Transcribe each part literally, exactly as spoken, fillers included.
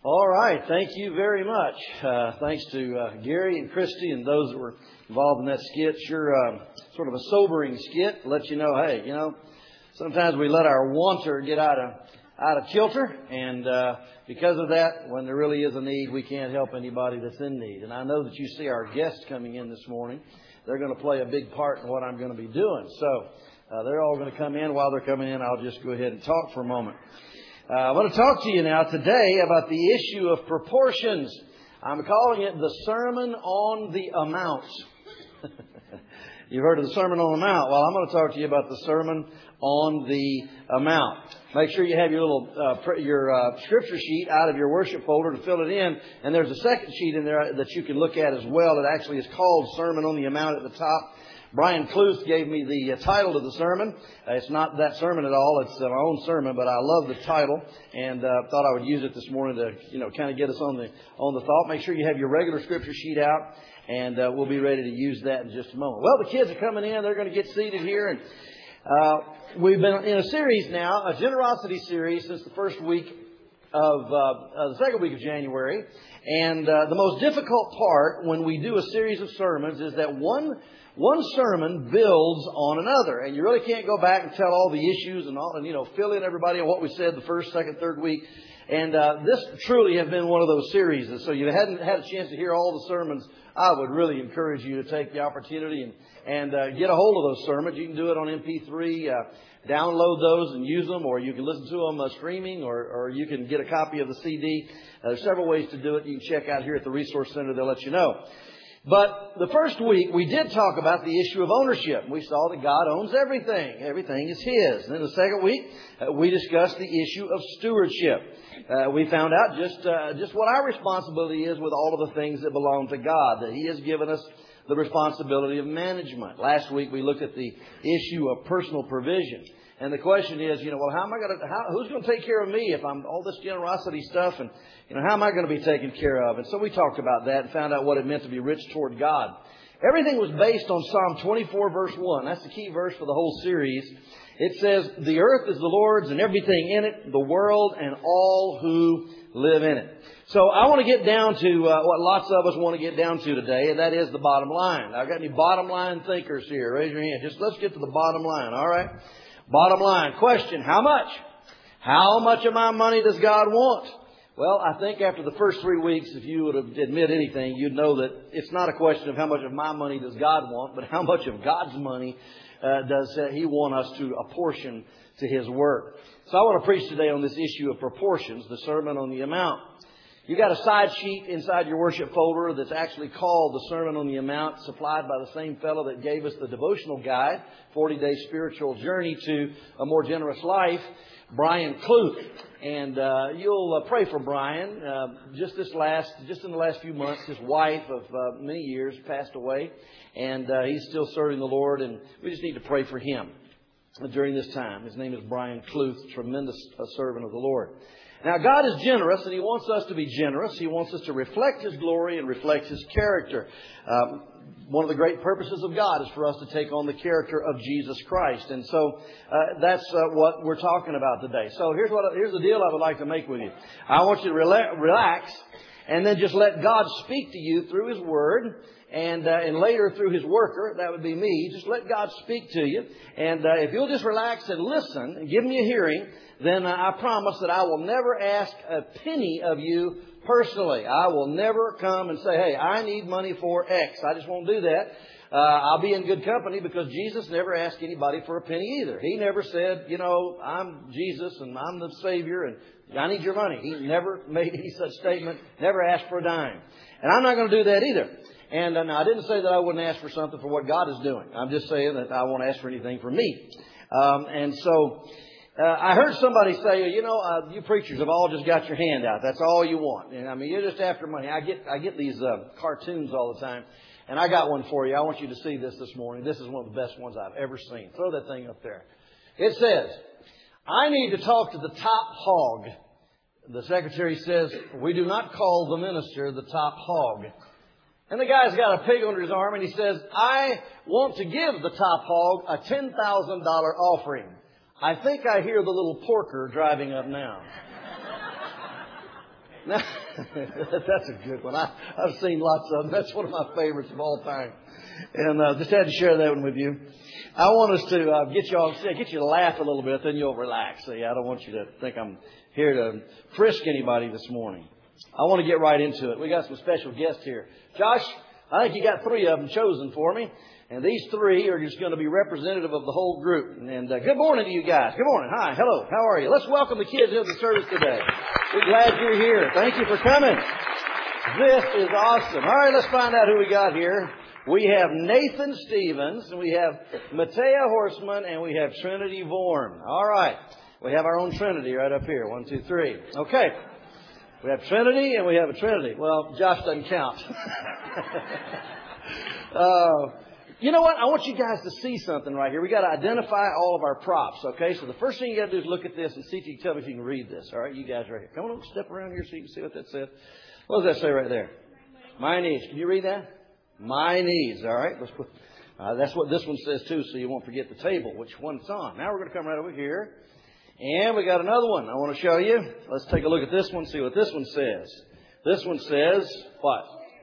All right. Thank you very much. Uh, thanks to uh, Gary and Christy and those that were involved in that skit. Sure, uh, sort of a sobering skit. Let you know, hey, you know, sometimes we let our wanter get out of out of kilter, and uh, because of that, when there really is a need, we can't help anybody that's in need. And I know that you see our guests coming in this morning. They're going to play a big part in what I'm going to be doing. So uh, they're all going to come in. While they're coming in, I'll just go ahead and talk for a moment. Uh, I want to talk to you now today about the issue of proportions. I'm calling it the Sermon on the Amount. You've heard of the Sermon on the Mount. Well, I'm going to talk to you about the Sermon on the Amount. Make sure you have your little uh, pr- your uh, scripture sheet out of your worship folder to fill it in. And there's a second sheet in there that you can look at as well. It actually is called Sermon on the Amount at the top. Brian Kluth gave me the uh, title of the sermon. Uh, it's not that sermon at all. It's uh, my own sermon, but I love the title and uh, thought I would use it this morning to, you know, kind of get us on the on the thought. Make sure you have your regular scripture sheet out, and uh, we'll be ready to use that in just a moment. Well, the kids are coming in. They're going to get seated here, and uh, we've been in a series now, a generosity series, since the first week of uh, uh, the second week of January. And uh, the most difficult part when we do a series of sermons is that one One sermon builds on another, and you really can't go back and tell all the issues and all, and you know, fill in everybody on what we said the first, second, third week. And uh, this truly has been one of those series. And so you hadn't had a chance to hear all the sermons. I would really encourage you to take the opportunity and and uh, get a hold of those sermons. You can do it on M P three, uh, download those and use them, or you can listen to them uh, streaming, or or you can get a copy of the C D. Uh, there's several ways to do it. You can check out here at the Resource Center. They'll let you know. But the first week, we did talk about the issue of ownership. We saw that God owns everything. Everything is His. And then the second week, uh, we discussed the issue of stewardship. Uh, we found out just uh, just what our responsibility is with all of the things that belong to God, that He has given us the responsibility of management. Last week, we looked at the issue of personal provision. And the question is, you know, well, how am I going to, how, who's going to take care of me if I'm all this generosity stuff, and, you know, how am I going to be taken care of? And so we talked about that and found out what it meant to be rich toward God. Everything was based on Psalm twenty-four, verse one. That's the key verse for the whole series. It says, the earth is the Lord's and everything in it, the world and all who live in it. So I want to get down to uh, what lots of us want to get down to today, and that is the bottom line. I've got any bottom line thinkers here? Raise your hand. Just let's get to the bottom line, all right? Bottom line. Question, how much? How much of my money does God want? Well, I think after the first three weeks, if you would have admit anything, you'd know that it's not a question of how much of my money does God want, but how much of God's money uh, does uh, He want us to apportion to His work. So I want to preach today on this issue of proportions, the Sermon on the Amount. You got a side sheet inside your worship folder that's actually called the Sermon on the Amount, supplied by the same fellow that gave us the devotional guide, forty-day spiritual journey to a more generous life, Brian Kluth. And uh, you'll uh, pray for Brian. Uh, just this last, just in the last few months, his wife of uh, many years passed away, and uh, he's still serving the Lord, and we just need to pray for him during this time. His name is Brian Kluth, tremendous uh, servant of the Lord. Now, God is generous, and He wants us to be generous. He wants us to reflect His glory and reflect His character. Um, one of the great purposes of God is for us to take on the character of Jesus Christ. And so uh, that's uh, what we're talking about today. So here's what here's the deal I would like to make with you. I want you to rela- relax and then just let God speak to you through His Word. And, uh, and later through His worker, that would be me. Just let God speak to you. And uh, if you'll just relax and listen and give me a hearing, then uh, I promise that I will never ask a penny of you personally. I will never come and say, hey, I need money for X. I just won't do that. Uh, I'll be in good company because Jesus never asked anybody for a penny either. He never said, you know, I'm Jesus and I'm the Savior and I need your money. He never made any such statement, never asked for a dime. And I'm not going to do that either. And uh, now, I didn't say that I wouldn't ask for something for what God is doing. I'm just saying that I won't ask for anything for me. Um, and so uh, I heard somebody say, you know, uh, you preachers have all just got your hand out. That's all you want. And I mean, you're just after money. I get I get these uh, cartoons all the time. And I got one for you. I want you to see this this morning. This is one of the best ones I've ever seen. Throw that thing up there. It says, I need to talk to the top hog. The secretary says, we do not call the minister the top hog. And the guy's got a pig under his arm, and he says, I want to give the top hog a ten thousand dollars offering. I think I hear the little porker driving up now. Now, that's a good one. I, I've seen lots of them. That's one of my favorites of all time. And uh, just had to share that one with you. I want us to uh, get you all, get you to laugh a little bit, then you'll relax. See, I don't want you to think I'm here to frisk anybody this morning. I want to get right into it. We got some special guests here. Josh, I think you got three of them chosen for me. And these three are just going to be representative of the whole group. And uh, good morning to you guys. Good morning. Hi. Hello. How are you? Let's welcome the kids into the service today. We're glad you're here. Thank you for coming. This is awesome. All right, let's find out who we got here. We have Nathan Stevens, and we have Matea Horseman, and we have Trinity Vorm. All right. We have our own Trinity right up here. One, two, three. Okay. We have Trinity, and we have a Trinity. Well, Josh doesn't count. uh, You know what? I want you guys to see something right here. We got to identify all of our props, okay? So the first thing you got to do is look at this and see if you can tell me if you can read this. All right, you guys right here. Come on, step around here so you can see what that says. What does that say right there? My needs. Can you read that? My needs. All right. Let's put. Uh, that's what this one says too, so you won't forget the table, which one it's on. Now we're going to come right over here, and we got another one I want to show you. Let's take a look at this one. See what this one says. This one says what?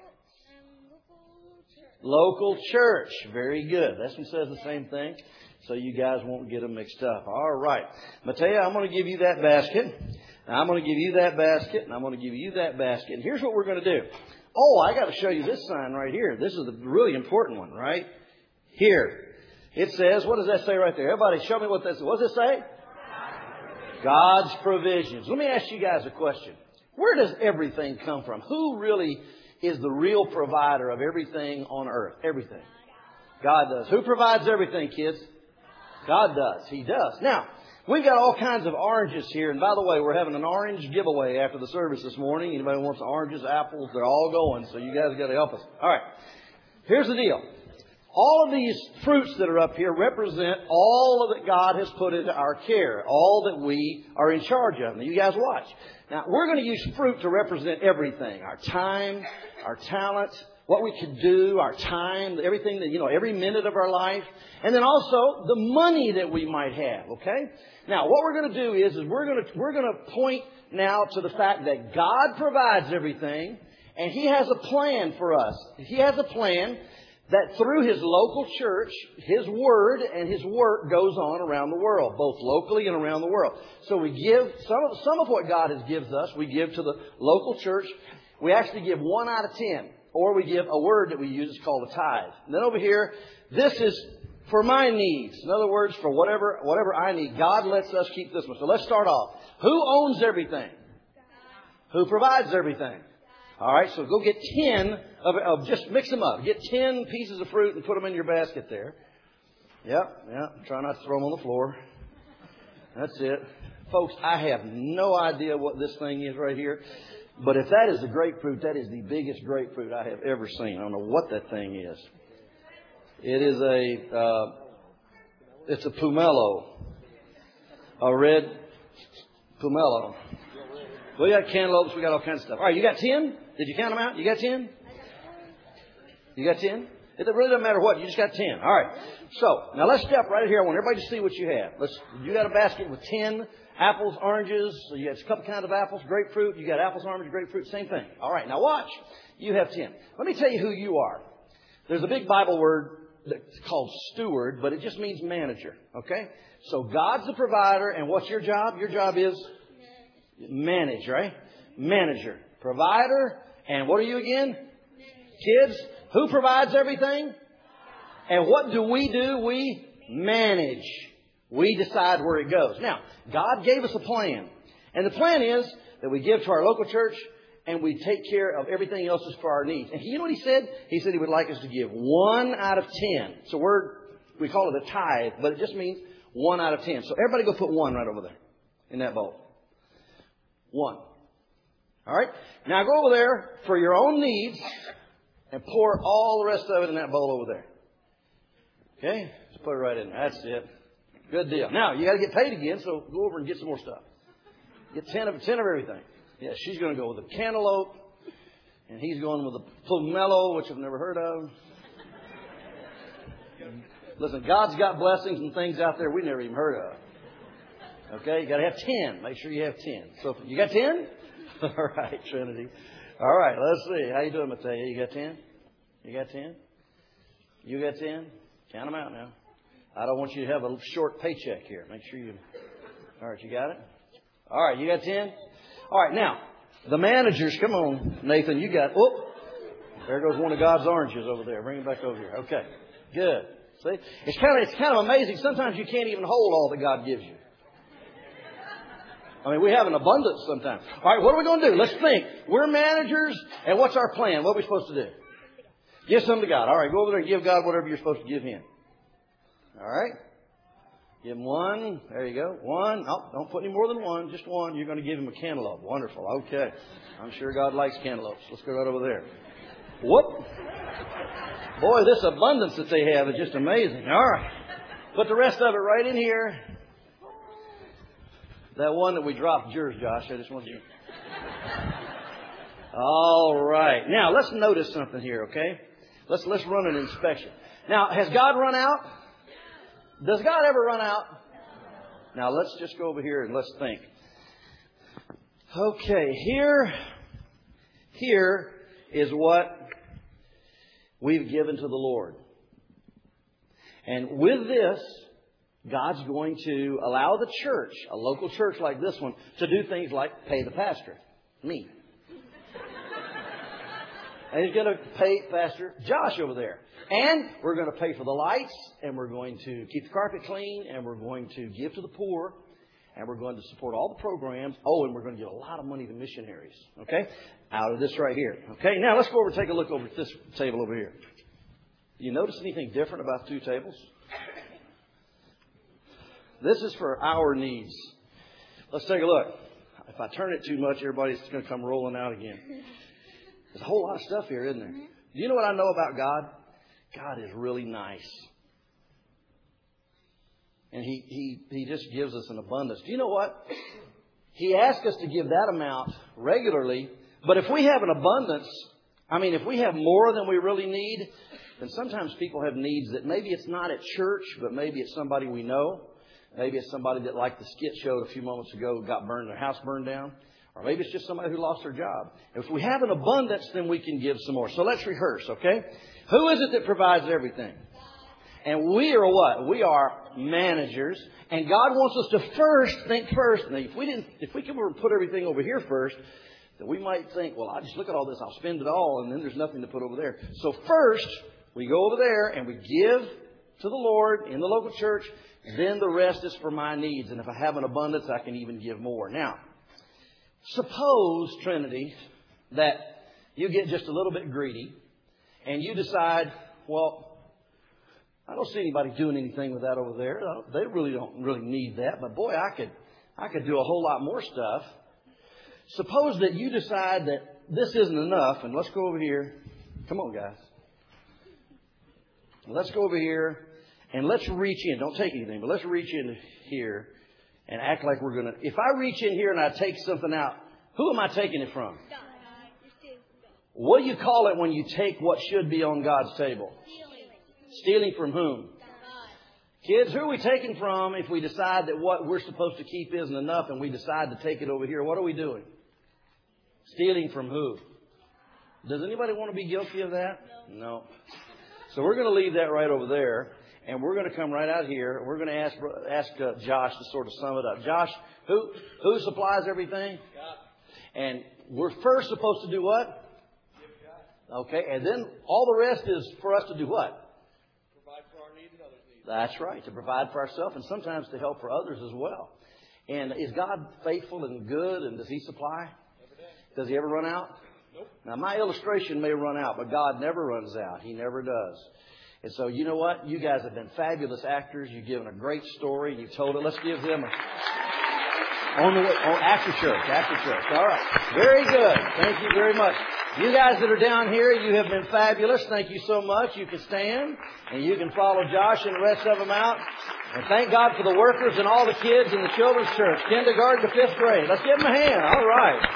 Local church. Very good. This one says the same thing, so you guys won't get them mixed up. All right. Matea, I'm going to give you that basket. And I'm going to give you that basket. And I'm going to give you that basket. And here's what we're going to do. Oh, I got to show you this sign right here. This is the really important one, right? Here. It says, what does that say right there? Everybody show me what that says. What does it say? God's provisions. Let me ask you guys a question. Where does everything come from? Who really is the real provider of everything on earth? Everything. God does. Who provides everything, kids? God does. He does. Now, we've got all kinds of oranges here. And by the way, we're having an orange giveaway after the service this morning. Anybody wants oranges, apples, they're all going. So you guys got to help us. All right. Here's the deal. All of these fruits that are up here represent all that God has put into our care, all that we are in charge of. Now, you guys watch. Now, we're going to use fruit to represent everything. Our time, our talent, what we can do, our time, everything that, you know, every minute of our life. And then also the money that we might have, okay? Now, what we're going to do is, is we're going to, we're going to point now to the fact that God provides everything, and He has a plan for us. He has a plan that through His local church, His Word and His work goes on around the world, both locally and around the world. So we give, some of, some of what God has gives us, we give to the local church. We actually give one out of ten. Or we give a word that we use, it's called a tithe. And then over here, this is for my needs. In other words, for whatever, whatever I need. God lets us keep this one. So let's start off. Who owns everything? Who provides everything? All right, so go get ten of, of just mix them up. Get ten pieces of fruit and put them in your basket there. Yep, yep. Try not to throw them on the floor. That's it. Folks, I have no idea what this thing is right here. But if that is a grapefruit, that is the biggest grapefruit I have ever seen. I don't know what that thing is. It is a, uh, it's a pomelo. A red pomelo. We got cantaloupes. We got all kinds of stuff. All right, you got ten? Did you count them out? You got ten? You got ten? It really doesn't matter what. You just got ten. All right. So, now let's step right here. I want everybody to see what you have. Let's. You got a basket with ten apples, oranges. So you got a couple kinds of apples, grapefruit. You got apples, oranges, grapefruit. Same thing. All right. Now watch. You have ten. Let me tell you who you are. There's a big Bible word that's called steward, but it just means manager. Okay? So God's the provider, and what's your job? Your job is manage, right? Manager. Provider. And what are you again? Kids. Who provides everything? And what do we do? We manage. We decide where it goes. Now, God gave us a plan. And the plan is that we give to our local church and we take care of everything else is for our needs. And you know what He said? He said He would like us to give one out of ten. So we're, we call it a tithe, but it just means one out of ten. So everybody go put one right over there in that bowl. One. All right? Now go over there for your own needs and pour all the rest of it in that bowl over there. Okay? Just put it right in there. That's it. Good deal. Now, you got to get paid again, so go over and get some more stuff. Get ten of ten of everything. Yeah, she's going to go with a cantaloupe, and he's going with a pomelo, which I've never heard of. Listen, God's got blessings and things out there we never even heard of. Okay? You got to have ten. Make sure you have ten. So, you got ten? All right, Trinity. All right, let's see. How you doing, Mateo? You got ten? You got ten? You got ten? Count them out now. I don't want you to have a short paycheck here. Make sure you... All right, you got it? All right, you got ten? All right, now, the managers, come on, Nathan, you got... Oh, there goes one of God's oranges over there. Bring it back over here. Okay, good. See? It's kind of it's kind of amazing. Sometimes you can't even hold all that God gives you. I mean, we have an abundance sometimes. All right, what are we going to do? Let's think. We're managers, and what's our plan? What are we supposed to do? Give something to God. All right, go over there and give God whatever you're supposed to give Him. All right? Give Him one. There you go. One. Oh, don't put any more than one. Just one. You're going to give Him a cantaloupe. Wonderful. Okay. I'm sure God likes cantaloupes. Let's go right over there. Whoop. Boy, this abundance that they have is just amazing. All right. Put the rest of it right in here. That one that we dropped, yours, Josh. I just want you. All right. Now, let's notice something here, okay? Let's let's run an inspection. Now, has God run out? Does God ever run out? Now, let's just go over here and let's think. Okay, here, here is what we've given to the Lord. And with this, God's going to allow the church, a local church like this one, to do things like pay the pastor, me. And He's going to pay Pastor Josh over there. And we're going to pay for the lights, and we're going to keep the carpet clean, and we're going to give to the poor, and we're going to support all the programs. Oh, and we're going to give a lot of money to missionaries, okay, out of this right here. Okay, now let's go over and take a look over at this table over here. You notice anything different about the two tables? This is for our needs. Let's take a look. If I turn it too much, everybody's going to come rolling out again. There's a whole lot of stuff here, isn't there? Do you know what I know about God? God is really nice. And he, he, he just gives us an abundance. Do you know what? He asks us to give that amount regularly. But if we have an abundance, I mean, if we have more than we really need, then sometimes people have needs that maybe it's not at church, but maybe it's somebody we know. Maybe it's somebody that, like the skit showed a few moments ago, got burned, their house burned down. Or maybe it's just somebody who lost their job. If we have an abundance, then we can give some more. So let's rehearse, okay? Who is it that provides everything? And we are what? We are managers. And God wants us to first think first. Now, if we didn't, if we could put everything over here first, then we might think, well, I just look at all this, I'll spend it all, and then there's nothing to put over there. So first, we go over there and we give to the Lord in the local church. Then the rest is for my needs. And if I have an abundance, I can even give more. Now, suppose, Trinity, that you get just a little bit greedy and you decide, well, I don't see anybody doing anything with that over there. They really don't really need that. But boy, I could, I could do a whole lot more stuff. Suppose that you decide that this isn't enough. And let's go over here. Come on, guys. Let's go over here. And let's reach in. Don't take anything, but let's reach in here and act like we're going to... If I reach in here and I take something out, who am I taking it from? God. What do you call it when you take what should be on God's table? Stealing. Stealing from whom? God. Kids, who are we taking from if we decide that what we're supposed to keep isn't enough and we decide to take it over here? What are we doing? Stealing from who? Does anybody want to be guilty of that? No. No. So we're going to leave that right over there. And we're going to come right out here. We're going to ask ask uh, Josh to sort of sum it up. Josh, who who supplies everything? God. And we're first supposed to do what? Give God. Okay. And then all the rest is for us to do what? Provide for our needs and others' needs. That's right. To provide for ourselves and sometimes to help for others as well. And is God faithful and good? And does He supply? Every day. Does He ever run out? Nope. Now, my illustration may run out, but God never runs out. He never does. And so, you know what? You guys have been fabulous actors. You've given a great story. You've told it. Let's give them a... On the way, on, after church, after church. All right. Very good. Thank you very much. You guys that are down here, you have been fabulous. Thank you so much. You can stand and you can follow Josh and the rest of them out. And thank God for the workers and all the kids in the children's church, kindergarten to fifth grade. Let's give them a hand. All right.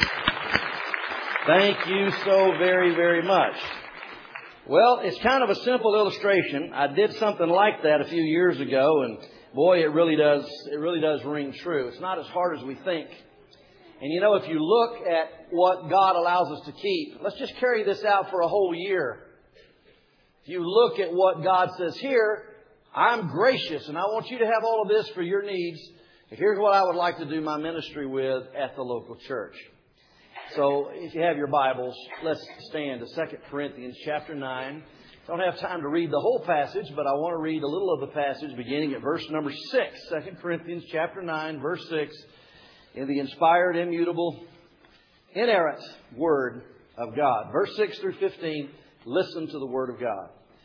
Thank you so very, very much. Well, it's kind of a simple illustration. I did something like that a few years ago, and boy, it really does, it really does ring true. It's not as hard as we think. And you know, if you look at what God allows us to keep, let's just carry this out for a whole year. If you look at what God says here, I'm gracious and I want you to have all of this for your needs. Here's what I would like to do my ministry with at the local church. So if you have your Bibles, let's stand to Second Corinthians chapter nine. Don't have time to read the whole passage, but I want to read a little of the passage beginning at verse number six. Second Corinthians chapter nine, verse six, in the inspired, immutable, inerrant Word of God. Verse six through fifteen, listen to the Word of God.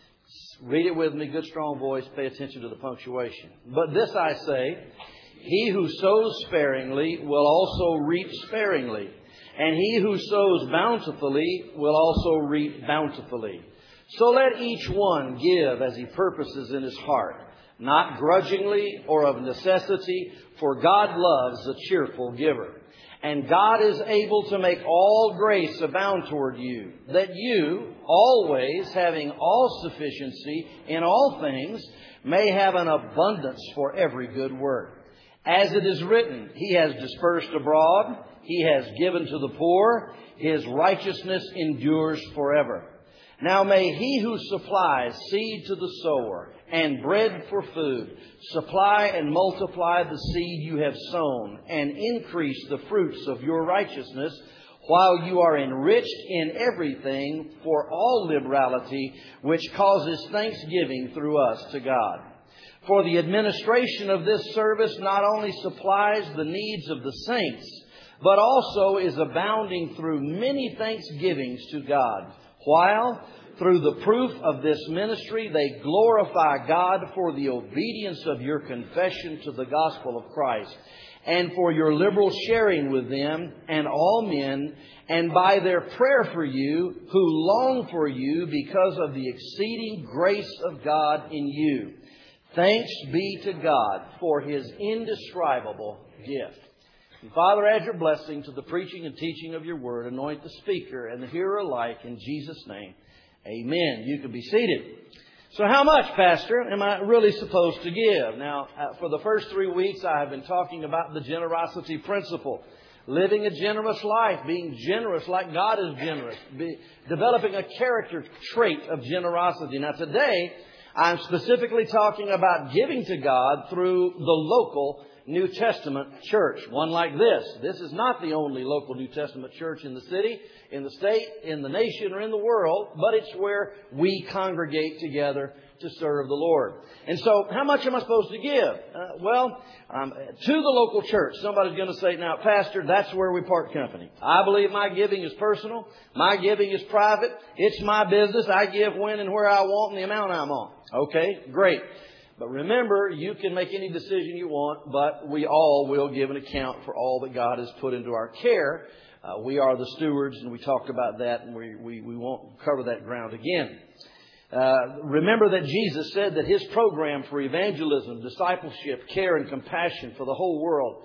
Read it with me, good strong voice, pay attention to the punctuation. But this I say, he who sows sparingly will also reap sparingly, and he who sows bountifully will also reap bountifully. So let each one give as he purposes in his heart, not grudgingly or of necessity, for God loves a cheerful giver. And God is able to make all grace abound toward you, that you, always having all sufficiency in all things, may have an abundance for every good work. As it is written, He has dispersed abroad, He has given to the poor, His righteousness endures forever. Now may He who supplies seed to the sower and bread for food supply and multiply the seed you have sown and increase the fruits of your righteousness, while you are enriched in everything for all liberality, which causes thanksgiving through us to God. For the administration of this service not only supplies the needs of the saints, but also is abounding through many thanksgivings to God, while through the proof of this ministry they glorify God for the obedience of your confession to the gospel of Christ, and for your liberal sharing with them and all men, and by their prayer for you, who long for you because of the exceeding grace of God in you. Thanks be to God for His indescribable gift. And Father, add your blessing to the preaching and teaching of your word. Anoint the speaker and the hearer alike in Jesus' name. Amen. You can be seated. So how much, Pastor, am I really supposed to give? Now, uh, for the first three weeks, I have been talking about the generosity principle. Living a generous life, being generous like God is generous, be, developing a character trait of generosity. Now, today, I'm specifically talking about giving to God through the local New Testament church. One like this. This is not the only local New Testament church in the city, in the state, in the nation, or in the world, but it's where we congregate together to serve the Lord. And so, how much am I supposed to give? Uh, well, um, to the local church. Somebody's going to say, now, Pastor, that's where we part company. I believe my giving is personal. My giving is private. It's my business. I give when and where I want and the amount I'm on. Okay, great. But remember, you can make any decision you want, but we all will give an account for all that God has put into our care. Uh, we are the stewards, and we talked about that, and we, we, we won't cover that ground again. Uh, remember that Jesus said that His program for evangelism, discipleship, care, and compassion for the whole world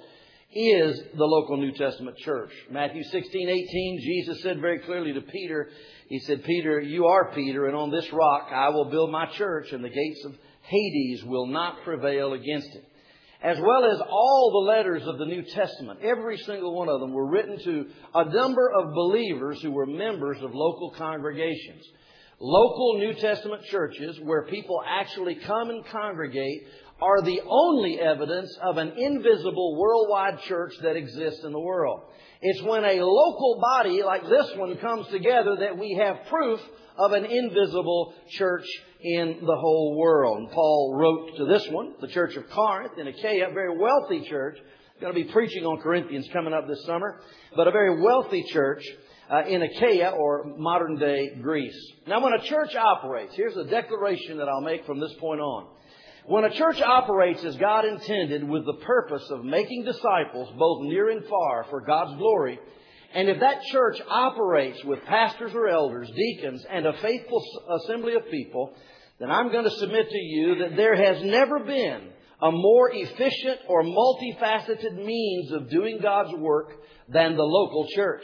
is the local New Testament church. Matthew sixteen eighteen, Jesus said very clearly to Peter, He said, Peter, you are Peter, and on this rock I will build my church, and the gates of Hades will not prevail against it. As well as all the letters of the New Testament, every single one of them were written to a number of believers who were members of local congregations. Local New Testament churches where people actually come and congregate are the only evidence of an invisible worldwide church that exists in the world. It's when a local body like this one comes together that we have proof of an invisible church in the whole world. And Paul wrote to this one, the church of Corinth in Achaia, a very wealthy church. I'm going to be preaching on Corinthians coming up this summer, but a very wealthy church uh, in Achaia, or modern day Greece. Now, when a church operates, here's a declaration that I'll make from this point on. When a church operates as God intended with the purpose of making disciples both near and far for God's glory, and if that church operates with pastors or elders, deacons, and a faithful assembly of people, then I'm going to submit to you that there has never been a more efficient or multifaceted means of doing God's work than the local church.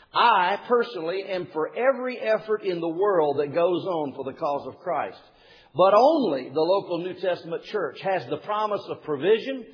I personally am for every effort in the world that goes on for the cause of Christ. But only the local New Testament church has the promise of provision,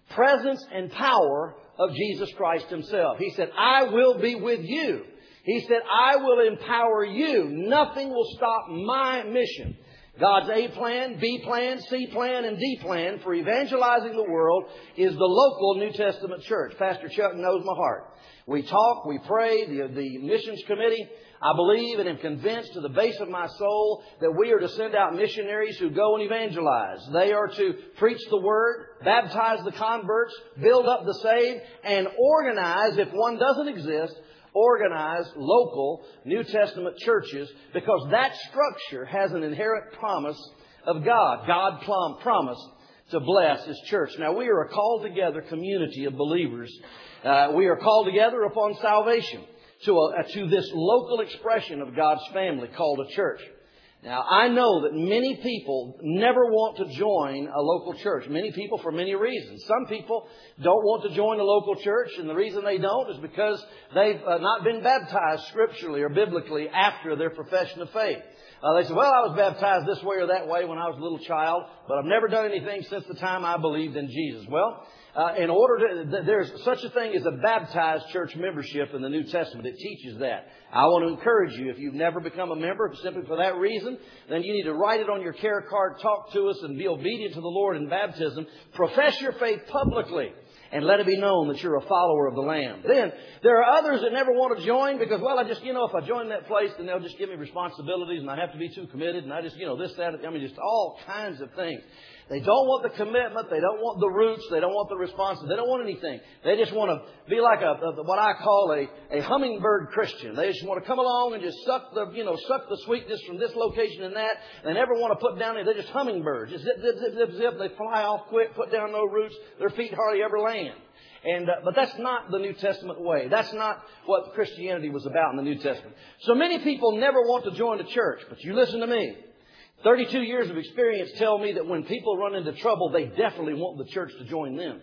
presence and power of Jesus Christ Himself. He said, I will be with you. He said, I will empower you. Nothing will stop my mission. God's A plan, B plan, C plan, and D plan for evangelizing the world is the local New Testament church. Pastor Chuck knows my heart. We talk, we pray, the, the missions committee. I believe and am convinced to the base of my soul that we are to send out missionaries who go and evangelize. They are to preach the Word, baptize the converts, build up the saved, and organize, if one doesn't exist, organize local New Testament churches, because that structure has an inherent promise of God. God plum- promised to bless His church. Now, we are a called together community of believers. Uh, we are called together upon salvation to, a, to this local expression of God's family called a church. Now, I know that many people never want to join a local church. Many people for many reasons. Some people don't want to join a local church, and the reason they don't is because they've uh, not been baptized scripturally or biblically after their profession of faith. Uh, they say, well, I was baptized this way or that way when I was a little child, but I've never done anything since the time I believed in Jesus. Well, Uh, in order to, there's such a thing as a baptized church membership in the New Testament. It teaches that. I want to encourage you, if you've never become a member simply for that reason, then you need to write it on your care card, talk to us, and be obedient to the Lord in baptism. Profess your faith publicly, and let it be known that you're a follower of the Lamb. Then, there are others that never want to join because, well, I just, you know, if I join that place, then they'll just give me responsibilities, and I have to be too committed, and I just, you know, this, that, I mean, just all kinds of things. They don't want the commitment. They don't want the roots. They don't want the responsibility. They don't want anything. They just want to be like a, a what I call a, a hummingbird Christian. They just want to come along and just suck the, you know, suck the sweetness from this location and that. They never want to put down there. They're just hummingbirds. Just zip, zip, zip, zip, zip. They fly off quick, put down no roots. Their feet hardly ever land. And, uh, but that's not the New Testament way. That's not what Christianity was about in the New Testament. So many people never want to join the church. But you listen to me. thirty-two years of experience tell me that when people run into trouble, they definitely want the church to join them.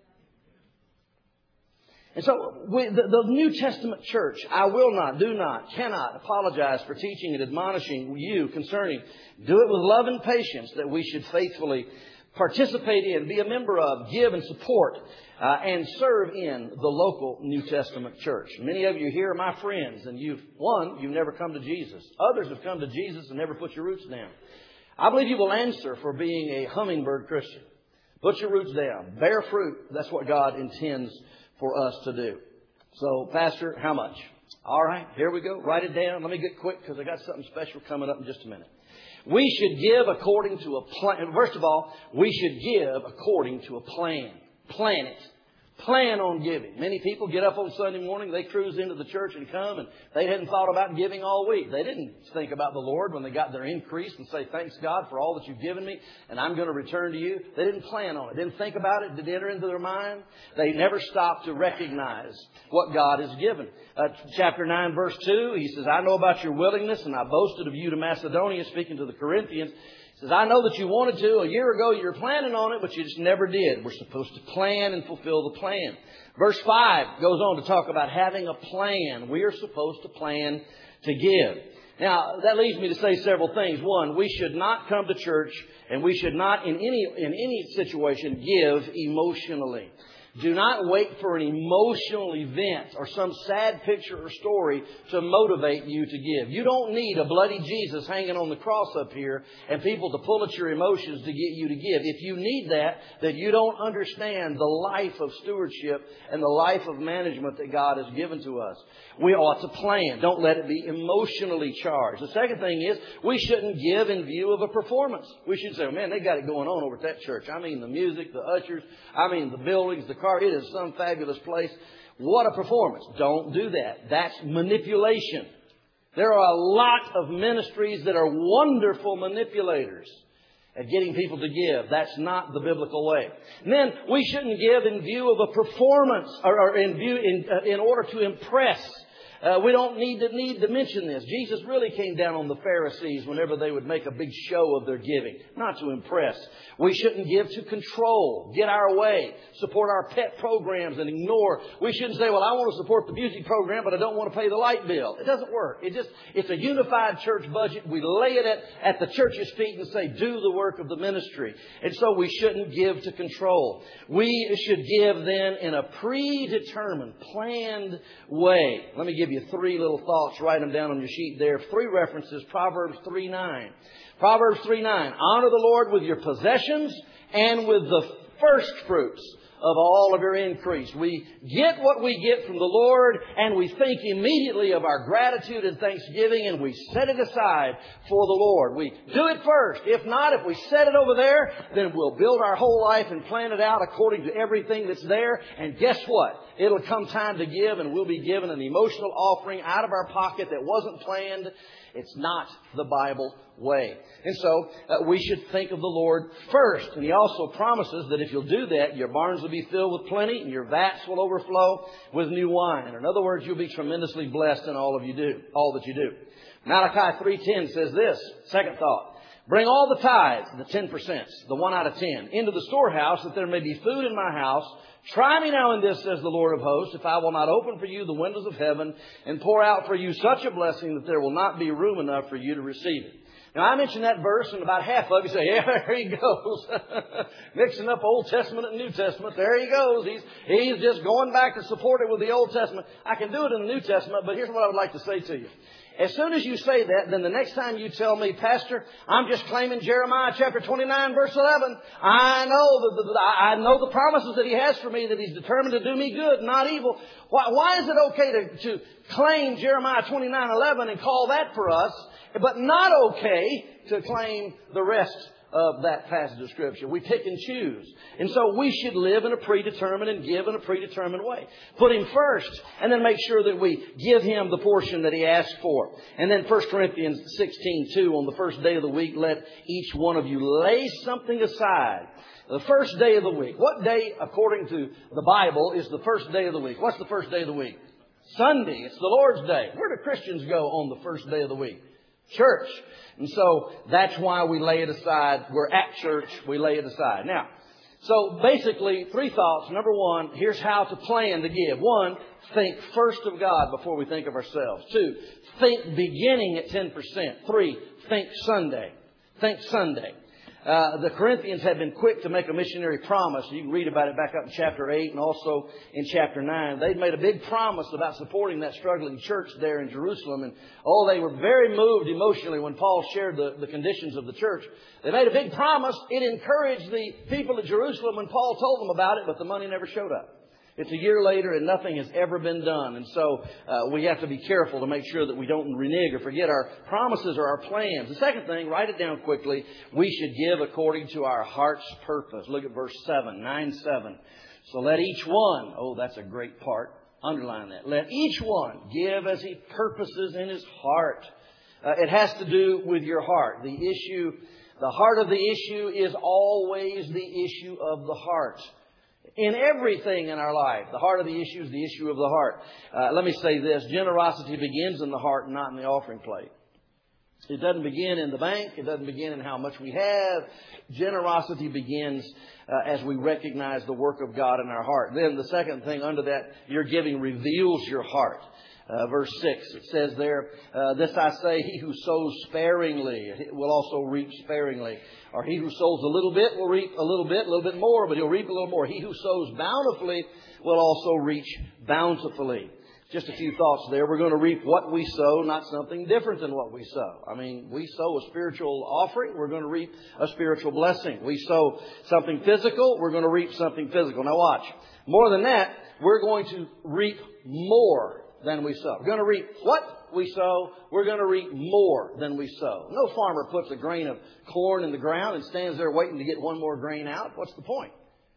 And so we, the, the New Testament church, I will not, do not, cannot apologize for teaching and admonishing you concerning, do it with love and patience, that we should faithfully participate in, be a member of, give and support, uh, and serve in the local New Testament church. Many of you here are my friends, and you've, one, you've never come to Jesus. Others have come to Jesus and never put your roots down. I believe you will answer for being a hummingbird Christian. Put your roots down. Bear fruit. That's what God intends for us to do. So, Pastor, how much? All right, here we go. Write it down. Let me get quick because I got something special coming up in just a minute. We should give according to a plan. First of all, we should give according to a plan. Plan it. Plan on giving. Many people get up on Sunday morning, they cruise into the church and come, and they hadn't thought about giving all week. They didn't think about the Lord when they got their increase and say, thanks God for all that you've given me, and I'm going to return to you. They didn't plan on it. Didn't think about it. Didn't enter into their mind. They never stopped to recognize what God has given. Uh, chapter nine, verse two, he says, I know about your willingness, and I boasted of you to Macedonia, speaking to the Corinthians. He says, I know that you wanted to. A year ago you were planning on it, but you just never did. We're supposed to plan and fulfill the plan. Verse five goes on to talk about having a plan. We are supposed to plan to give. Now, that leads me to say several things. One, we should not come to church, and we should not in any, in any situation give emotionally. Do not wait for an emotional event or some sad picture or story to motivate you to give. You don't need a bloody Jesus hanging on the cross up here and people to pull at your emotions to get you to give. If you need that, then you don't understand the life of stewardship and the life of management that God has given to us. We ought to plan. Don't let it be emotionally charged. The second thing is we shouldn't give in view of a performance. We should say, man, they got it going on over at that church. I mean, the music, the ushers, I mean, the buildings, the car. It is some fabulous place. What a performance. Don't do that. That's manipulation. There are a lot of ministries that are wonderful manipulators at getting people to give. That's not the biblical way. And then we shouldn't give in view of a performance or, or in view in, uh, in order to impress Uh, we don't need to need to mention this. Jesus really came down on the Pharisees whenever they would make a big show of their giving, not to impress. We shouldn't give to control, get our way, support our pet programs and ignore. We shouldn't say, well, I want to support the music program, but I don't want to pay the light bill. It doesn't work. It just, it's a unified church budget. We lay it at, at the church's feet and say, do the work of the ministry. And so we shouldn't give to control. We should give then in a predetermined, planned way. Let me give you three little thoughts. Write them down on your sheet there. Three references. Proverbs three nine. Proverbs three nine. Honor the Lord with your possessions and with the first fruits of all of your increase. We get what we get from the Lord, and we think immediately of our gratitude and thanksgiving, and we set it aside for the Lord. We do it first. If not, if we set it over there, then we'll build our whole life and plan it out according to everything that's there. And guess what? It'll come time to give, and we'll be given an emotional offering out of our pocket that wasn't planned. It's not the Bible way. And so uh, we should think of the Lord first. And He also promises that if you'll do that, your barns will be filled with plenty and your vats will overflow with new wine. In other words, you'll be tremendously blessed in all of you do, all that you do. Malachi three ten says this, second thought. Bring all the tithes, the ten percent, the one out of ten, into the storehouse, that there may be food in my house. Try me now in this, says the Lord of hosts, if I will not open for you the windows of heaven and pour out for you such a blessing that there will not be room enough for you to receive it. Now, I mentioned that verse, and about half of you say, yeah, there he goes. Mixing up Old Testament and New Testament. There he goes. He's, he's just going back to support it with the Old Testament. I can do it in the New Testament, but here's what I would like to say to you. As soon as you say that, then the next time you tell me, Pastor, I'm just claiming Jeremiah chapter twenty-nine, verse eleven. I know the, the, I know the promises that He has for me, that He's determined to do me good, not evil. Why, why is it okay to, to claim Jeremiah twenty-nine eleven and call that for us, but not okay to claim the rest of that passage of Scripture? We pick and choose. And so we should live in a predetermined and give in a predetermined way. Put Him first, and then make sure that we give Him the portion that He asked for. And then First Corinthians sixteen two, on the first day of the week, let each one of you lay something aside. The first day of the week. What day, according to the Bible, is the first day of the week? What's the first day of the week? Sunday. It's the Lord's Day. Where do Christians go on the first day of the week? Church. And so that's why we lay it aside. We're at church. We lay it aside. Now, so basically, three thoughts. Number one, here's how to plan to give. One, think first of God before we think of ourselves. Two, think beginning at ten percent. Three, think Sunday. Think Sunday. Uh, the Corinthians had been quick to make a missionary promise. You can read about it back up in chapter eight and also in chapter nine. They'd made a big promise about supporting that struggling church there in Jerusalem. And oh, they were very moved emotionally when Paul shared the, the conditions of the church. They made a big promise. It encouraged the people of Jerusalem when Paul told them about it, but the money never showed up. It's a year later and nothing has ever been done. And so uh, we have to be careful to make sure that we don't renege or forget our promises or our plans. The second thing, write it down quickly. We should give according to our heart's purpose. Look at verse seven, nine seven. So let each one, oh, that's a great part. Underline that. Let each one give as he purposes in his heart. Uh, it has to do with your heart. The issue, the heart of the issue is always the issue of the heart. In everything in our life, the heart of the issue is the issue of the heart. Uh, let me say this. Generosity begins in the heart, not in the offering plate. It doesn't begin in the bank. It doesn't begin in how much we have. Generosity begins uh, as we recognize the work of God in our heart. Then the second thing under that, your giving reveals your heart. Uh, verse six, it says there, uh, this I say, he who sows sparingly will also reap sparingly. Or he who sows a little bit will reap a little bit, a little bit more, but he'll reap a little more. He who sows bountifully will also reach bountifully. Just a few thoughts there. We're going to reap what we sow, not something different than what we sow. I mean, we sow a spiritual offering, we're going to reap a spiritual blessing. We sow something physical, we're going to reap something physical. Now watch. More than that, we're going to reap more than we sow. We're going to reap what we sow. We're going to reap more than we sow. No farmer puts a grain of corn in the ground and stands there waiting to get one more grain out. What's the point?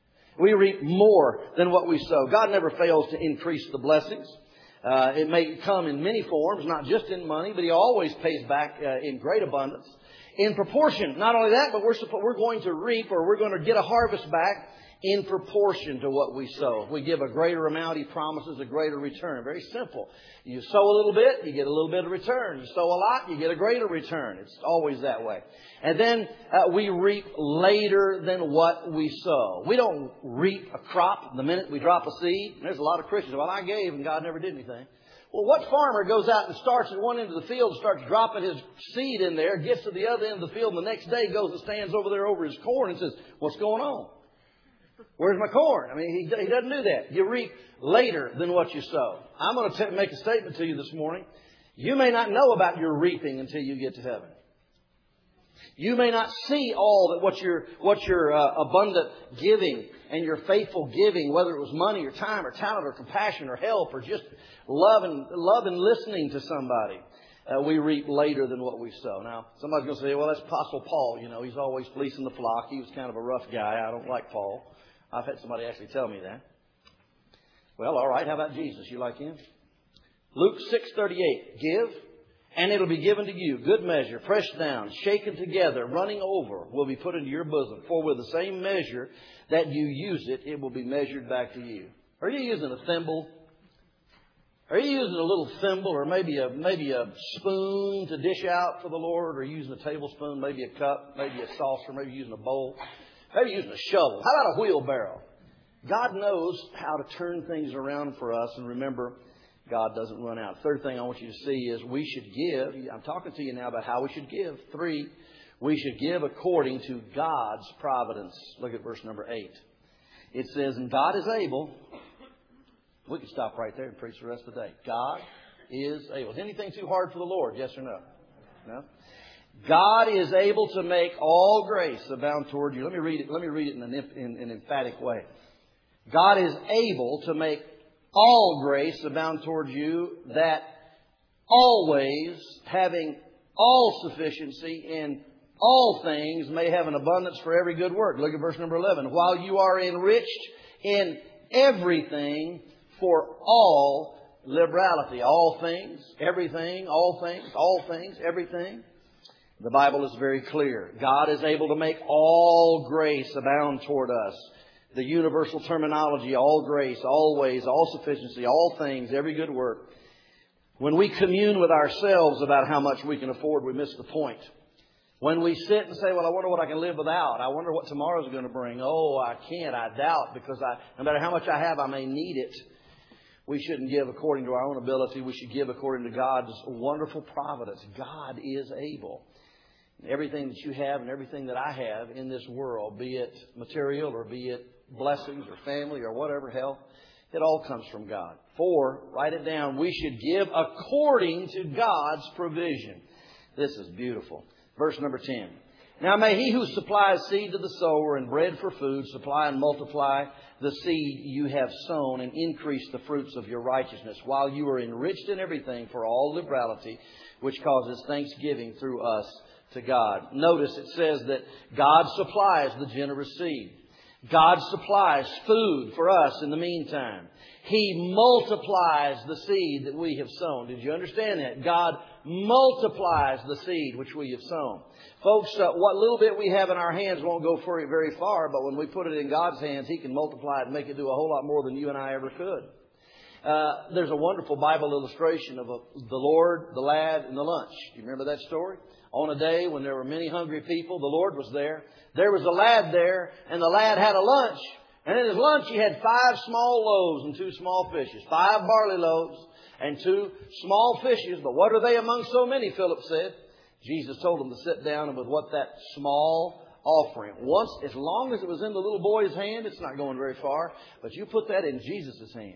We reap more than what we sow. God never fails to increase the blessings. Uh, it may come in many forms, not just in money, but He always pays back uh, in great abundance. In proportion, not only that, but we're, we're going to reap or we're going to get a harvest back in proportion to what we sow. If we give a greater amount, He promises a greater return. Very simple. You sow a little bit, you get a little bit of return. You sow a lot, you get a greater return. It's always that way. And then uh, we reap later than what we sow. We don't reap a crop the minute we drop a seed. There's a lot of Christians, well, I gave and God never did anything. Well, what farmer goes out and starts at one end of the field and starts dropping his seed in there, gets to the other end of the field, and the next day goes and stands over there over his corn and says, what's going on? Where's my corn? I mean, he, he doesn't do that. You reap later than what you sow. I'm going to t- make a statement to you this morning. You may not know about your reaping until you get to heaven. You may not see all that what your what your uh, abundant giving and your faithful giving, whether it was money or time or talent or compassion or help or just love and love and listening to somebody, uh, we reap later than what we sow. Now, somebody's going to say, well, that's Apostle Paul. You know, he's always fleecing the flock. He was kind of a rough guy. I don't like Paul. I've had somebody actually tell me that. Well, all right. How about Jesus? You like him? Luke six thirty-eight. Give, and it'll be given to you. Good measure, pressed down, shaken together, running over, will be put into your bosom. For with the same measure that you use it, it will be measured back to you. Are you using a thimble? Are you using a little thimble or maybe a maybe a spoon to dish out for the Lord? Or are you using a tablespoon, maybe a cup, maybe a saucer, maybe using a bowl? Maybe using a shovel. How about a wheelbarrow? God knows how to turn things around for us. And remember, God doesn't run out. Third thing I want you to see is we should give. I'm talking to you now about how we should give. Three, we should give according to God's providence. Look at verse number eight. It says, and God is able. We can stop right there and preach the rest of the day. God is able. Is anything too hard for the Lord? Yes or no? No? God is able to make all grace abound toward you. Let me read it. Let me read it in an, in, in an emphatic way. God is able to make all grace abound toward you, that always having all sufficiency in all things may have an abundance for every good work. Look at verse number eleven. While you are enriched in everything for all liberality. All things, everything, all things, all things, everything. The Bible is very clear. God is able to make all grace abound toward us. The universal terminology, all grace, always, all sufficiency, all things, every good work. When we commune with ourselves about how much we can afford, we miss the point. When we sit and say, well, I wonder what I can live without. I wonder what tomorrow's going to bring. Oh, I can't. I doubt because I, no matter how much I have, I may need it. We shouldn't give according to our own ability. We should give according to God's wonderful providence. God is able. Everything that you have and everything that I have in this world, be it material or be it blessings or family or whatever, health, it all comes from God. Four, write it down. We should give according to God's provision. This is beautiful. Verse number ten. Now may He who supplies seed to the sower and bread for food supply and multiply the seed you have sown and increase the fruits of your righteousness, while you are enriched in everything for all liberality, which causes thanksgiving through us to God. Notice it says that God supplies the generous seed. God supplies food for us in the meantime. He multiplies the seed that we have sown. Did you understand that? God multiplies the seed which we have sown. Folks, uh, what little bit we have in our hands won't go very, very far, but when we put it in God's hands, He can multiply it and make it do a whole lot more than you and I ever could. Uh, there's a wonderful Bible illustration of a, the Lord, the lad, and the lunch. Do you remember that story? On a day when there were many hungry people, the Lord was there. There was a lad there, and the lad had a lunch. And in his lunch, he had five small loaves and two small fishes. Five barley loaves and two small fishes. But what are they among so many, Philip said. Jesus told him to sit down, and with what that small offering. Once, as long as it was in the little boy's hand, it's not going very far. But you put that in Jesus' hand,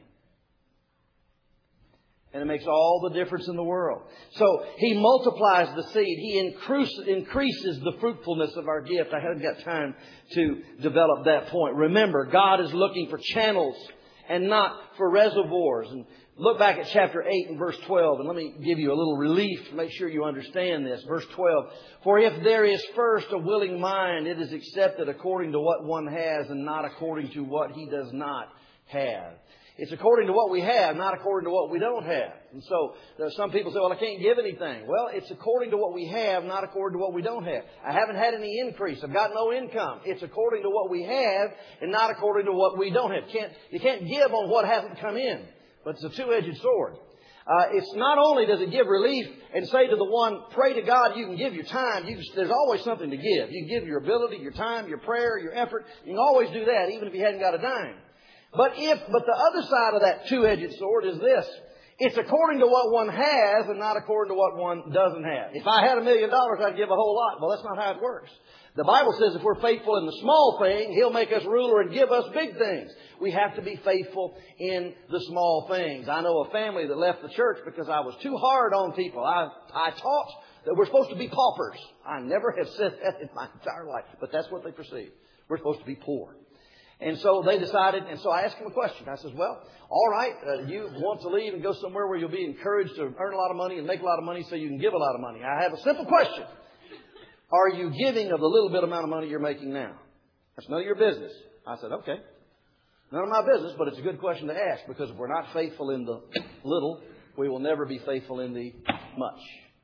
and it makes all the difference in the world. So He multiplies the seed. He increases, increases the fruitfulness of our gift. I haven't got time to develop that point. Remember, God is looking for channels and not for reservoirs. And look back at chapter eight and verse twelve. And let me give you a little relief to make sure you understand this. Verse twelve. For if there is first a willing mind, it is accepted according to what one has and not according to what he does not have. It's according to what we have, not according to what we don't have. And so there are some people say, well, I can't give anything. Well, it's according to what we have, not according to what we don't have. I haven't had any increase. I've got no income. It's according to what we have and not according to what we don't have. Can't, you can't give on what hasn't come in. But it's a two-edged sword. Uh, it's not only does it give relief and say to the one, pray to God, you can give your time. You can, there's always something to give. You can give your ability, your time, your prayer, your effort. You can always do that, even if you hadn't got a dime. But if, but the other side of that two-edged sword is this. It's according to what one has and not according to what one doesn't have. If I had a million dollars, I'd give a whole lot. Well, that's not how it works. The Bible says if we're faithful in the small thing, He'll make us ruler and give us big things. We have to be faithful in the small things. I know a family that left the church because I was too hard on people. I, I taught that we're supposed to be paupers. I never have said that in my entire life, but that's what they perceive. We're supposed to be poor. And so they decided, and so I asked them a question. I says, well, all right, uh, you want to leave and go somewhere where you'll be encouraged to earn a lot of money and make a lot of money so you can give a lot of money. I have a simple question. Are you giving of the little bit amount of money you're making now? That's none of your business. I said, okay. None of my business, but it's a good question to ask, because if we're not faithful in the little, we will never be faithful in the much.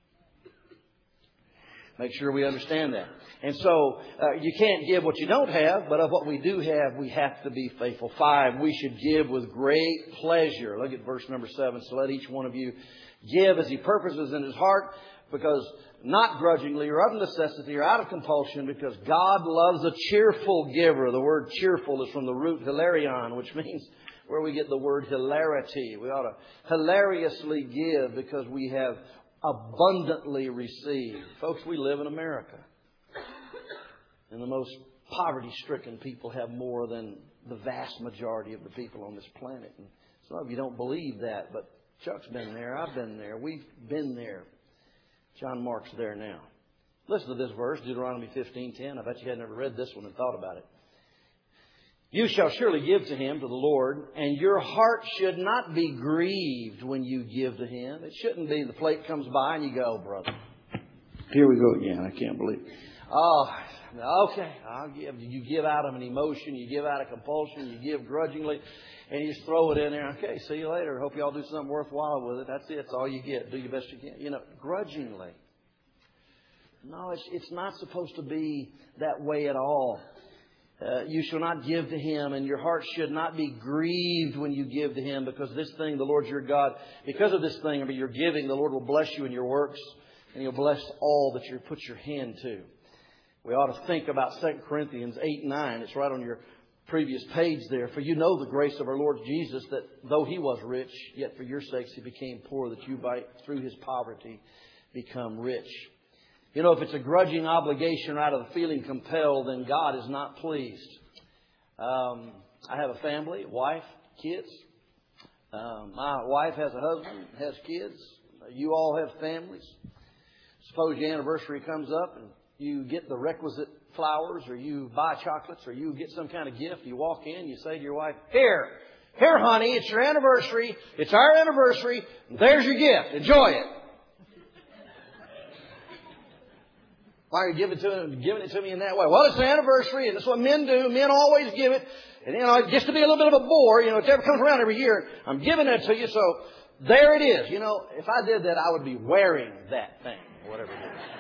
Make sure we understand that. And so uh, you can't give what you don't have, but of what we do have, we have to be faithful. Five, we should give with great pleasure. Look at verse number seven. So let each one of you give as he purposes in his heart, because not grudgingly or of necessity or out of compulsion, because God loves a cheerful giver. The word cheerful is from the root hilarion, which means where we get the word hilarity. We ought to hilariously give because we have abundantly received. Folks, we live in America. And the most poverty-stricken people have more than the vast majority of the people on this planet. And some of you don't believe that, but Chuck's been there. I've been there. We've been there. John Mark's there now. Listen to this verse, Deuteronomy fifteen ten. I bet you had never read this one and thought about it. You shall surely give to him, to the Lord, and your heart should not be grieved when you give to him. It shouldn't be the plate comes by and you go, oh, brother, here we go again. I can't believe it. Oh, okay, I'll give. You give out of an emotion, you give out of compulsion, you give grudgingly, and you just throw it in there. Okay, see you later. Hope you all do something worthwhile with it. That's it. That's all you get. Do your best you can. You know, grudgingly. No, it's, it's not supposed to be that way at all. Uh, you shall not give to him, and your heart should not be grieved when you give to him, because this thing, the Lord your God, because of this thing, I mean, you're giving, the Lord will bless you in your works, and He'll bless all that you put your hand to. We ought to think about Second Corinthians eight nine. It's right on your previous page there. For you know the grace of our Lord Jesus, that though He was rich, yet for your sakes He became poor, that you by through His poverty become rich. You know, if it's a grudging obligation out of the feeling compelled, then God is not pleased. Um, I have a family, wife, kids. Um, my wife has a husband, has kids. You all have families. Suppose your anniversary comes up and you get the requisite flowers, or you buy chocolates, or you get some kind of gift. You walk in, you say to your wife, Here, here, honey, it's your anniversary. It's our anniversary. There's your gift. Enjoy it. Why are you giving it to him, giving it to me in that way? Well, it's an anniversary, and that's what men do. Men always give it. And, you know, just to be a little bit of a bore, you know, it never comes around every year. I'm giving it to you, so there it is. You know, if I did that, I would be wearing that thing, whatever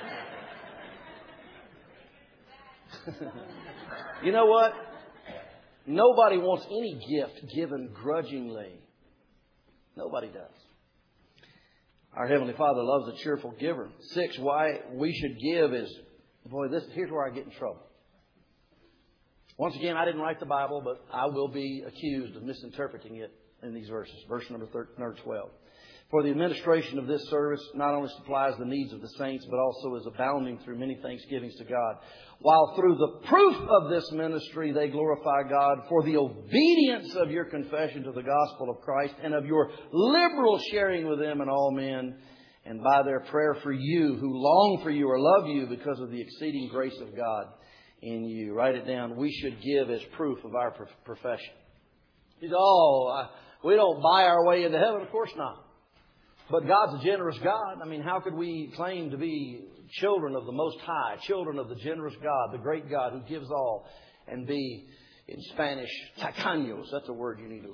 it is. You know what? Nobody wants any gift given grudgingly. Nobody does. Our Heavenly Father loves a cheerful giver. Six, why we should give is, boy, this here's where I get in trouble. Once again, I didn't write the Bible, but I will be accused of misinterpreting it in these verses. Verse number twelve. For the administration of this service not only supplies the needs of the saints, but also is abounding through many thanksgivings to God. While through the proof of this ministry they glorify God for the obedience of your confession to the gospel of Christ, and of your liberal sharing with them and all men, and by their prayer for you who long for you or love you because of the exceeding grace of God in you. Write it down. We should give as proof of our profession. You say, oh, we don't buy our way into heaven. Of course not. But God's a generous God. I mean, how could we claim to be children of the Most High, children of the generous God, the great God who gives all, and be, in Spanish, tacaños? That's a word you need to learn.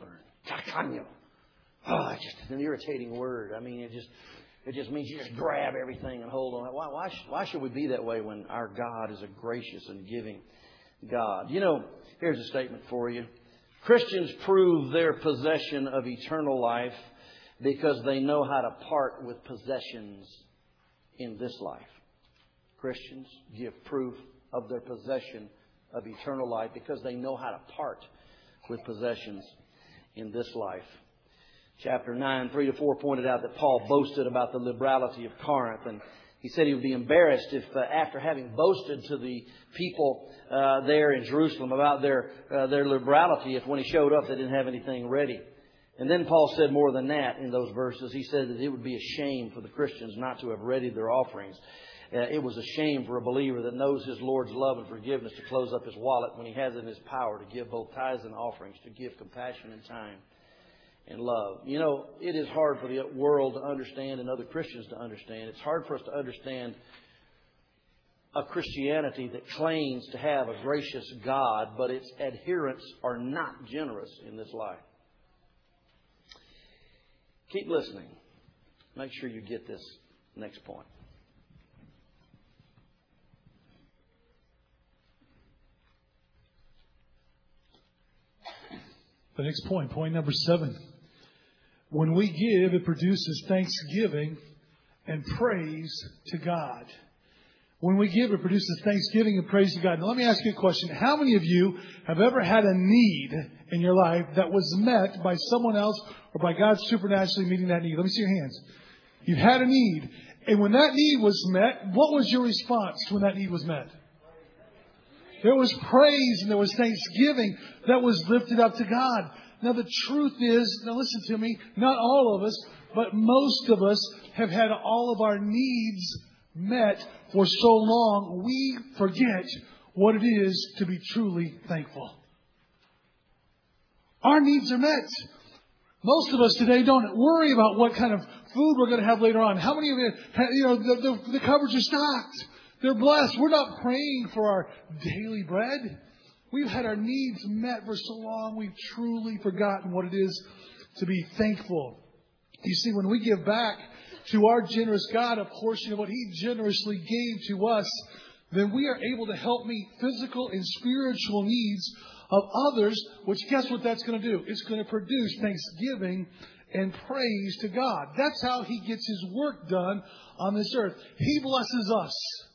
Tacanho. Oh, it's just an irritating word. I mean, it just it just means you just grab everything and hold on. Why, why, why should we be that way when our God is a gracious and giving God? You know, here's a statement for you. Christians prove their possession of eternal life because they know how to part with possessions in this life. Christians give proof of their possession of eternal life because they know how to part with possessions in this life. Chapter nine, three to four pointed out that Paul boasted about the liberality of Corinth. And he said he would be embarrassed if uh, after having boasted to the people uh, there in Jerusalem about their uh, their liberality, if when he showed up they didn't have anything ready. And then Paul said more than that in those verses. He said that it would be a shame for the Christians not to have readied their offerings. Uh, it was a shame for a believer that knows his Lord's love and forgiveness to close up his wallet when he has it in his power to give both tithes and offerings, to give compassion and time and love. You know, it is hard for the world to understand and other Christians to understand. It's hard for us to understand a Christianity that claims to have a gracious God, but its adherents are not generous in this life. Keep listening. Make sure you get this next point. The next point, point number seven. When we give, it produces thanksgiving and praise to God. When we give, it produces thanksgiving and praise to God. Now, let me ask you a question. How many of you have ever had a need in your life that was met by someone else or by God supernaturally meeting that need? Let me see your hands. You've had a need. And when that need was met, what was your response when that need was met? There was praise and there was thanksgiving that was lifted up to God. Now, the truth is, now listen to me, not all of us, but most of us have had all of our needs met for so long, we forget what it is to be truly thankful. Our needs are met. Most of us today don't worry about what kind of food we're going to have later on. How many of you, you know, the, the, the cupboards are stocked. They're blessed. We're not praying for our daily bread. We've had our needs met for so long, we've truly forgotten what it is to be thankful. You see, when we give back to our generous God a portion of what He generously gave to us, then we are able to help meet physical and spiritual needs of others, which guess what that's going to do? It's going to produce thanksgiving and praise to God. That's how He gets His work done on this earth. He blesses us.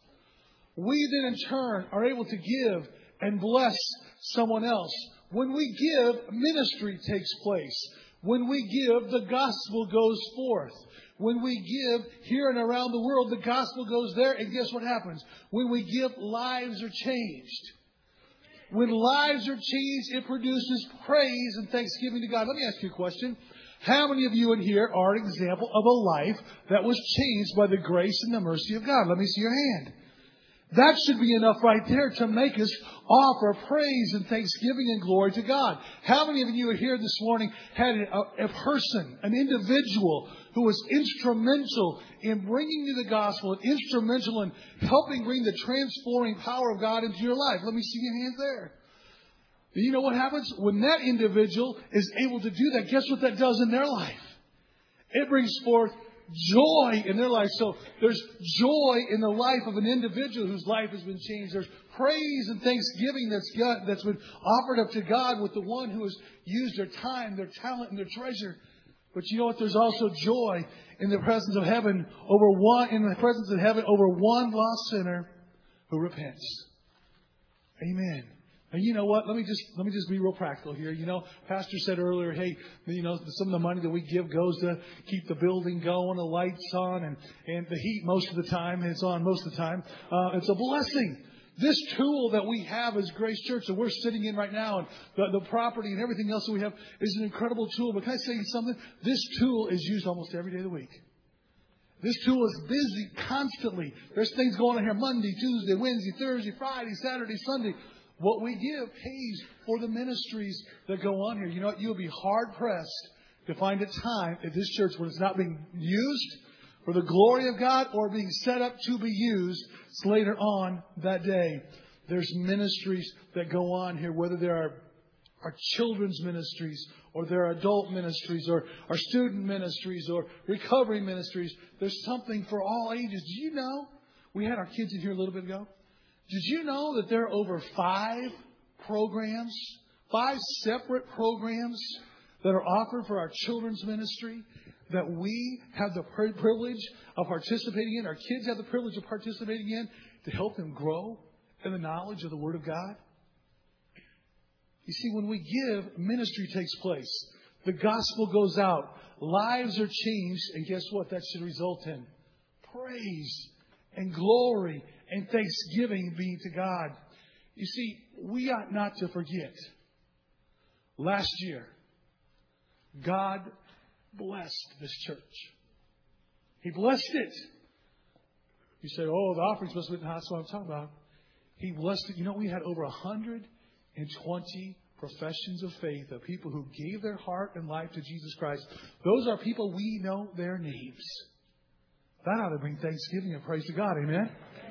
We then in turn are able to give and bless someone else. When we give, ministry takes place. When we give, the gospel goes forth. When we give here and around the world, the gospel goes there. And guess what happens? When we give, lives are changed. When lives are changed, it produces praise and thanksgiving to God. Let me ask you a question. How many of you in here are an example of a life that was changed by the grace and the mercy of God? Let me see your hand. That should be enough right there to make us offer praise and thanksgiving and glory to God. How many of you are here this morning had a, a person, an individual who was instrumental in bringing you the gospel, and instrumental in helping bring the transforming power of God into your life? Let me see your hands there. Do you know what happens? When that individual is able to do that, guess what that does in their life? It brings forth joy in their life. So there's joy in the life of an individual whose life has been changed. There's praise and thanksgiving that's got, that's been offered up to God with the one who has used their time, their talent, and their treasure. But you know what? There's also joy in the presence of heaven over one, in the presence of heaven over one lost sinner who repents. Amen. And you know what? Let me just let me just be real practical here. You know, Pastor said earlier, hey, you know, some of the money that we give goes to keep the building going, the lights on, and, and the heat most of the time. It's on most of the time. Uh, it's a blessing. This tool that we have as Grace Church that we're sitting in right now, and the, the property and everything else that we have is an incredible tool. But can I say something? This tool is used almost every day of the week. This tool is busy constantly. There's things going on here Monday, Tuesday, Wednesday, Thursday, Friday, Saturday, Sunday. What we give pays for the ministries that go on here. You know what? You'll be hard-pressed to find a time at this church when it's not being used for the glory of God or being set up to be used later on that day. There's ministries that go on here, whether there are, are children's ministries or their adult ministries, or our student ministries, or recovery ministries. There's something for all ages. Did you know? We had our kids in here a little bit ago. Did you know that there are over five programs, five separate programs that are offered for our children's ministry that we have the privilege of participating in, our kids have the privilege of participating in, to help them grow in the knowledge of the Word of God? You see, when we give, ministry takes place. The gospel goes out. Lives are changed. And guess what? That should result in praise and glory and thanksgiving be to God. You see, we ought not to forget. Last year, God blessed this church. He blessed it. You say, oh, the offerings must have been high. That's what I'm talking about. He blessed it. You know, we had over one hundred twenty professions of faith of people who gave their heart and life to Jesus Christ. Those are people we know their names. That ought to bring thanksgiving and praise to God. Amen?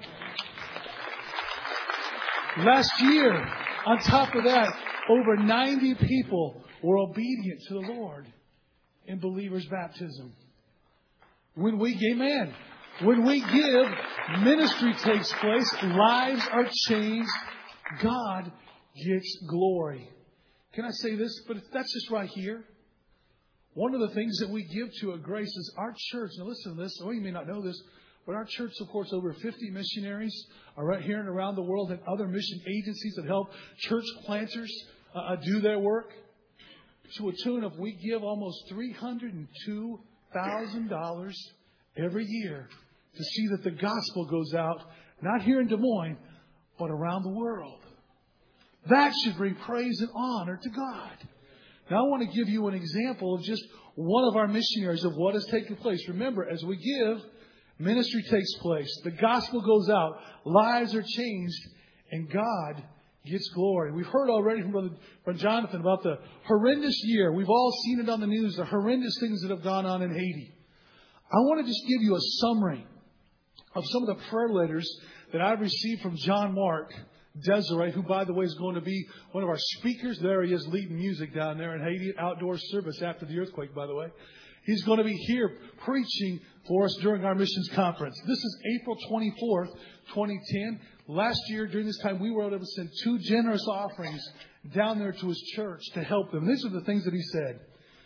Last year, on top of that, over ninety people were obedient to the Lord in believers' baptism. When we, amen, when we give, ministry takes place, lives are changed, God gets glory. Can I say this? But that's just right here. One of the things that we give to at Grace is our church. Now listen to this. Well, you may not know this, but our church supports over fifty missionaries are right here and around the world, and other mission agencies that help church planters uh, do their work. To a tune of, we give almost three hundred two thousand dollars every year to see that the gospel goes out, not here in Des Moines, but around the world. That should bring praise and honor to God. Now, I want to give you an example of just one of our missionaries of what has taken place. Remember, as we give, ministry takes place. The gospel goes out. Lives are changed. And God gets glory. We've heard already from Brother from Jonathan about the horrendous year. We've all seen it on the news, the horrendous things that have gone on in Haiti. I want to just give you a summary of some of the prayer letters that I've received from John Mark Desiree, who, by the way, is going to be one of our speakers. There he is leading music down there in Haiti, outdoor service after the earthquake, by the way. He's going to be here preaching for us during our missions conference. This is April twenty-fourth, twenty ten. Last year, during this time, we were able to send two generous offerings down there to his church to help them. These are the things that he said.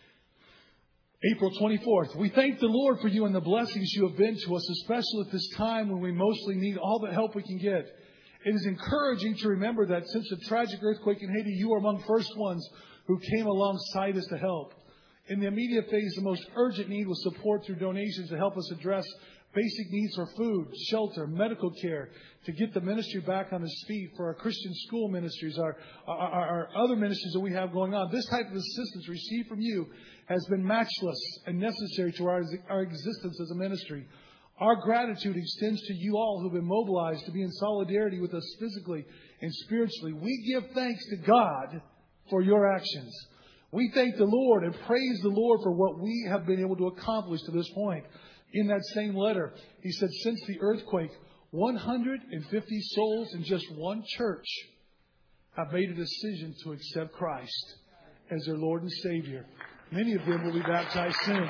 April twenty-fourth. We thank the Lord for you and the blessings you have been to us, especially at this time when we mostly need all the help we can get. It is encouraging to remember that since the tragic earthquake in Haiti, you are among the first ones who came alongside us to help. In the immediate phase, the most urgent need was support through donations to help us address basic needs for food, shelter, medical care, to get the ministry back on its feet, for our Christian school ministries, our, our, our other ministries that we have going on. This type of assistance received from you has been matchless and necessary to our, our existence as a ministry. Our gratitude extends to you all who have been mobilized to be in solidarity with us physically and spiritually. We give thanks to God for your actions. We thank the Lord and praise the Lord for what we have been able to accomplish to this point. In that same letter, he said, since the earthquake, one hundred fifty souls in just one church have made a decision to accept Christ as their Lord and Savior. Many of them will be baptized soon.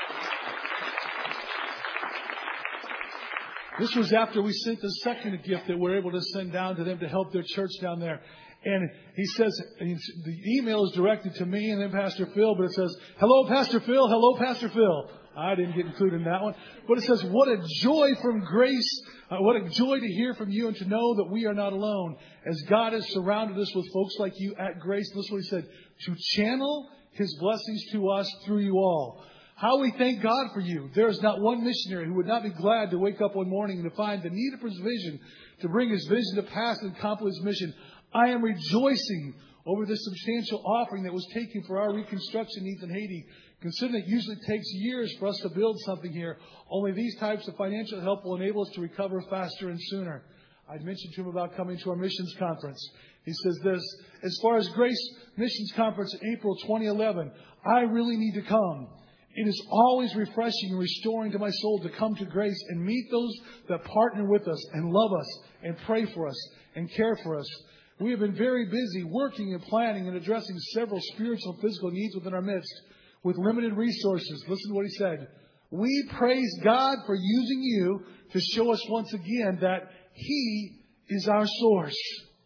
This was after we sent the second gift that we're able to send down to them to help their church down there. And he says, the email is directed to me and then Pastor Phil, but it says, hello, Pastor Phil. Hello, Pastor Phil. I didn't get included in that one. But it says, what a joy from grace. Uh, what a joy to hear from you and to know that we are not alone. As God has surrounded us with folks like you at Grace. This is what he said, to channel his blessings to us through you all. How we thank God for you. There is not one missionary who would not be glad to wake up one morning and to find the need of provision to bring his vision to pass and accomplish his mission. I am rejoicing over this substantial offering that was taken for our reconstruction needs in Haiti. Considering it usually takes years for us to build something here, only these types of financial help will enable us to recover faster and sooner. I mentioned to him about coming to our missions conference. He says this, as far as Grace Missions Conference in April twenty eleven, I really need to come. It is always refreshing and restoring to my soul to come to Grace and meet those that partner with us and love us and pray for us and care for us. We have been very busy working and planning and addressing several spiritual and physical needs within our midst with limited resources. Listen to what he said. We praise God for using you to show us once again that He is our source.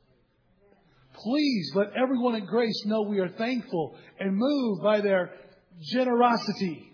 Please let everyone at Grace know we are thankful and moved by their generosity.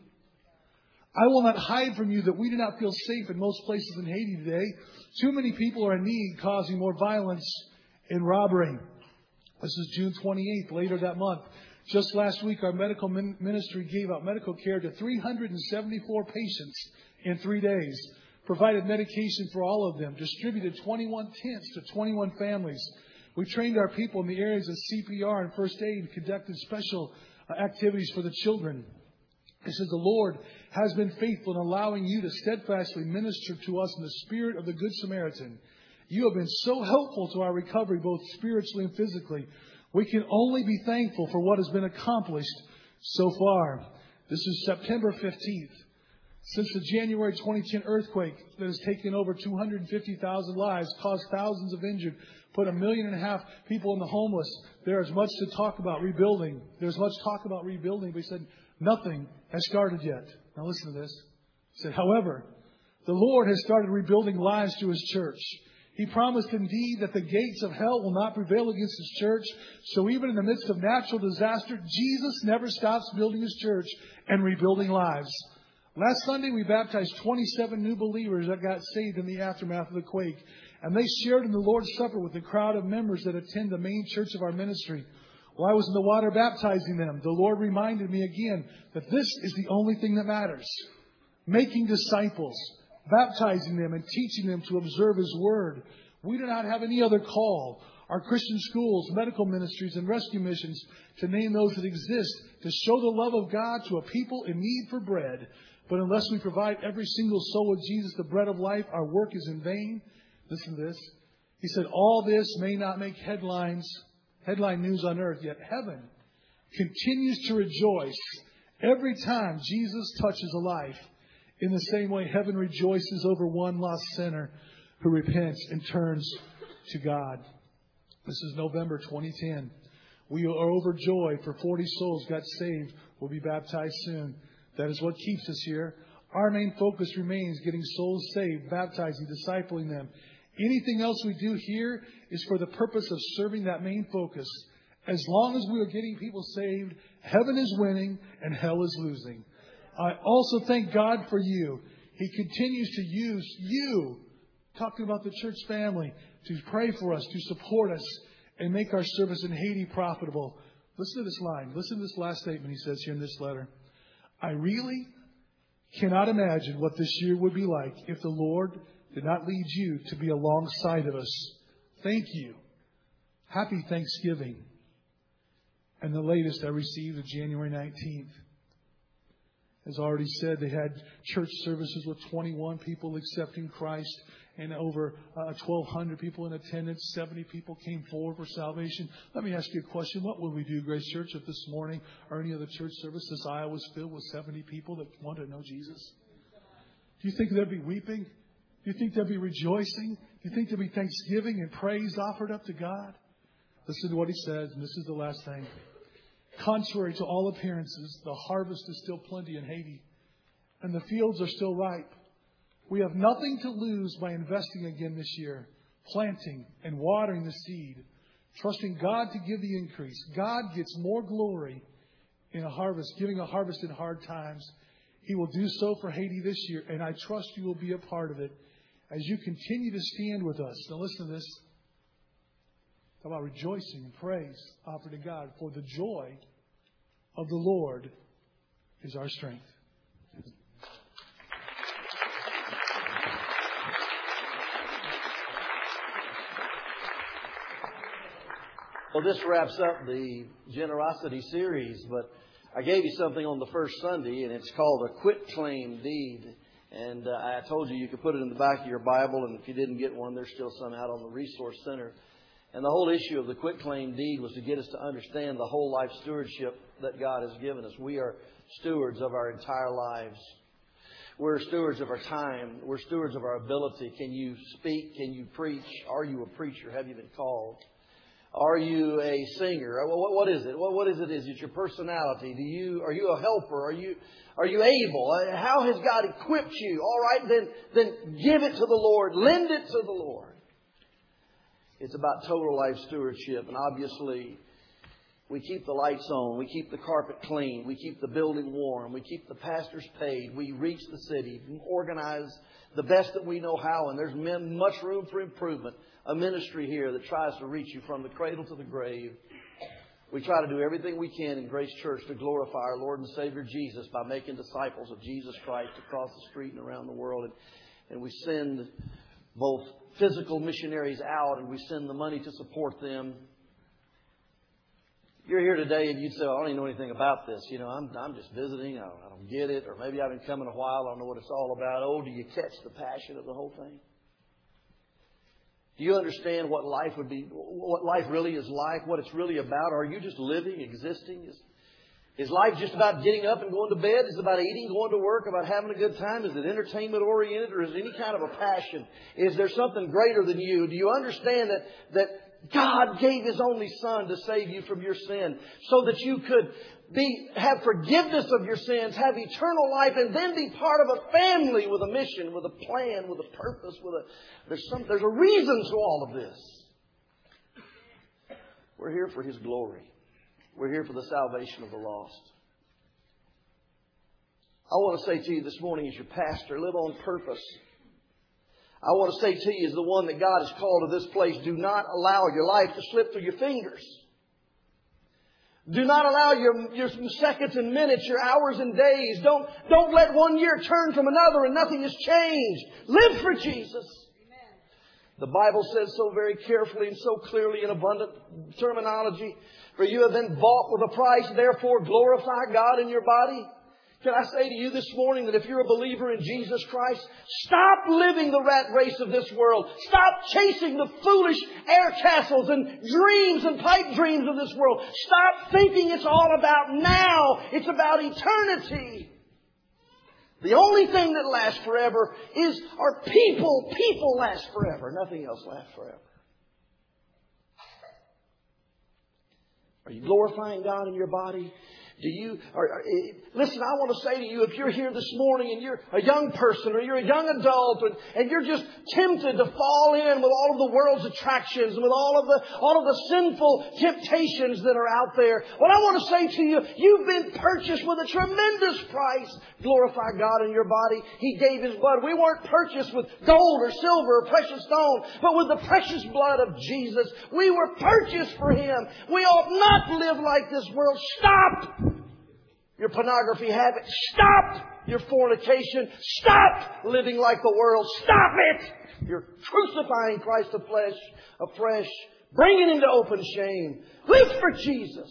I will not hide from you that we do not feel safe in most places in Haiti today. Too many people are in need, causing more violence and robbery. This is June twenty-eighth, later that month. Just last week, our medical min- ministry gave out medical care to three hundred seventy-four patients in three days, provided medication for all of them, distributed twenty-one tents to twenty-one families. We trained our people in the areas of C P R and first aid, conducted special uh, activities for the children. It says the Lord has been faithful in allowing you to steadfastly minister to us in the spirit of the Good Samaritan. You have been so helpful to our recovery, both spiritually and physically. We can only be thankful for what has been accomplished so far. This is September fifteenth. Since the January twenty ten earthquake that has taken over two hundred fifty thousand lives, caused thousands of injured, put a million and a half people in the homeless, there is much to talk about rebuilding. There's much talk about rebuilding, but he said nothing has started yet. Now listen to this. He said, however, the Lord has started rebuilding lives through His church. He promised indeed that the gates of hell will not prevail against His church. So even in the midst of natural disaster, Jesus never stops building His church and rebuilding lives. Last Sunday, we baptized twenty-seven new believers that got saved in the aftermath of the quake. And they shared in the Lord's Supper with the crowd of members that attend the main church of our ministry. While I was in the water baptizing them, the Lord reminded me again that this is the only thing that matters. Making disciples, baptizing them and teaching them to observe His Word. We do not have any other call. Our Christian schools, medical ministries, and rescue missions, to name those that exist, to show the love of God to a people in need for bread. But unless we provide every single soul with Jesus, the bread of life, our work is in vain. Listen to this. He said, all this may not make headlines, headline news on earth, yet heaven continues to rejoice every time Jesus touches a life. In the same way, heaven rejoices over one lost sinner who repents and turns to God. This is November twenty ten. We are overjoyed for forty souls got saved. Will be baptized soon. That is what keeps us here. Our main focus remains getting souls saved, baptizing, discipling them. Anything else we do here is for the purpose of serving that main focus. As long as we are getting people saved, heaven is winning and hell is losing. I also thank God for you. He continues to use you, talking about the church family, to pray for us, to support us, and make our service in Haiti profitable. Listen to this line. Listen to this last statement he says here in this letter. I really cannot imagine what this year would be like if the Lord did not lead you to be alongside of us. Thank you. Happy Thanksgiving. And the latest I received on January nineteenth. As already said, they had church services with twenty-one people accepting Christ and over uh, twelve hundred people in attendance. seventy people came forward for salvation. Let me ask you a question. What would we do, Grace Church, if this morning or any other church service, this aisle was filled with seventy people that wanted to know Jesus? Do you think there'd be weeping? Do you think there'd be rejoicing? Do you think there'd be thanksgiving and praise offered up to God? Listen to what he says, and this is the last thing. Contrary to all appearances, the harvest is still plenty in Haiti, and the fields are still ripe. We have nothing to lose by investing again this year, planting and watering the seed, trusting God to give the increase. God gets more glory in a harvest, giving a harvest in hard times. He will do so for Haiti this year, and I trust you will be a part of it as you continue to stand with us. Now listen to this. Talk about rejoicing and praise offered to God. For the joy of the Lord is our strength. Well, this wraps up the generosity series, but I gave you something on the first Sunday, and it's called a quitclaim deed. And uh, I told you you could put it in the back of your Bible, and if you didn't get one, there's still some out on the Resource Center. And the whole issue of the quitclaim deed was to get us to understand the whole life stewardship that God has given us. We are stewards of our entire lives. We're stewards of our time. We're stewards of our ability. Can you speak? Can you preach? Are you a preacher? Have you been called? Are you a singer? What, what is it? What, what is it? Is it your personality? Do you, are you a helper? Are you, are you able? How has God equipped you? All right, then, then give it to the Lord. Lend it to the Lord. It's about total life stewardship. And obviously, we keep the lights on. We keep the carpet clean. We keep the building warm. We keep the pastors paid. We reach the city, organize the best that we know how. And there's much room for improvement. A ministry here that tries to reach you from the cradle to the grave. We try to do everything we can in Grace Church to glorify our Lord and Savior Jesus by making disciples of Jesus Christ across the street and around the world. And, and we send both physical missionaries out, and we send the money to support them. You're here today and you'd say, I don't even know anything about this. You know, I'm, I'm just visiting. I don't, I don't get it. Or maybe I've been coming a while. I don't know what it's all about. Oh, do you catch the passion of the whole thing? Do you understand what life would be, what life really is like, what it's really about? Are you just living, existing? Is, is life just about getting up and going to bed? Is it about eating, going to work, about having a good time? Is it entertainment oriented, or is it any kind of a passion? Is there something greater than you? Do you understand that, that God gave His only Son to save you from your sin so that you could be, have forgiveness of your sins, have eternal life, and then be part of a family with a mission, with a plan, with a purpose, with a, there's some, there's a reason to all of this. We're here for His glory. We're here for the salvation of the lost. I want to say to you this morning as your pastor, live on purpose. I want to say to you as the one that God has called to this place, do not allow your life to slip through your fingers. Do not allow your, your seconds and minutes, your hours and days. Don't, don't let one year turn from another and nothing has changed. Live for Jesus. Amen. The Bible says so very carefully and so clearly in abundant terminology, for you have been bought with a price, therefore glorify God in your body. Can I say to you this morning that if you're a believer in Jesus Christ, stop living the rat race of this world. Stop chasing the foolish air castles and dreams and pipe dreams of this world. Stop thinking it's all about now. It's about eternity. The only thing that lasts forever is our people. People last forever. Nothing else lasts forever. Are you glorifying God in your body? Do you, or, or, listen, I want to say to you, if you're here this morning and you're a young person or you're a young adult and, and you're just tempted to fall in with all of the world's attractions and with all of the, all of the sinful temptations that are out there, what I want to say to you, you've been purchased with a tremendous price. Glorify God in your body. He gave His blood. We weren't purchased with gold or silver or precious stone, but with the precious blood of Jesus. We were purchased for Him. We ought not live like this world. Stop your pornography habit. Stop your fornication. Stop living like the world. Stop it. You're crucifying Christ afresh, afresh, bringing Him to open shame. Live for Jesus.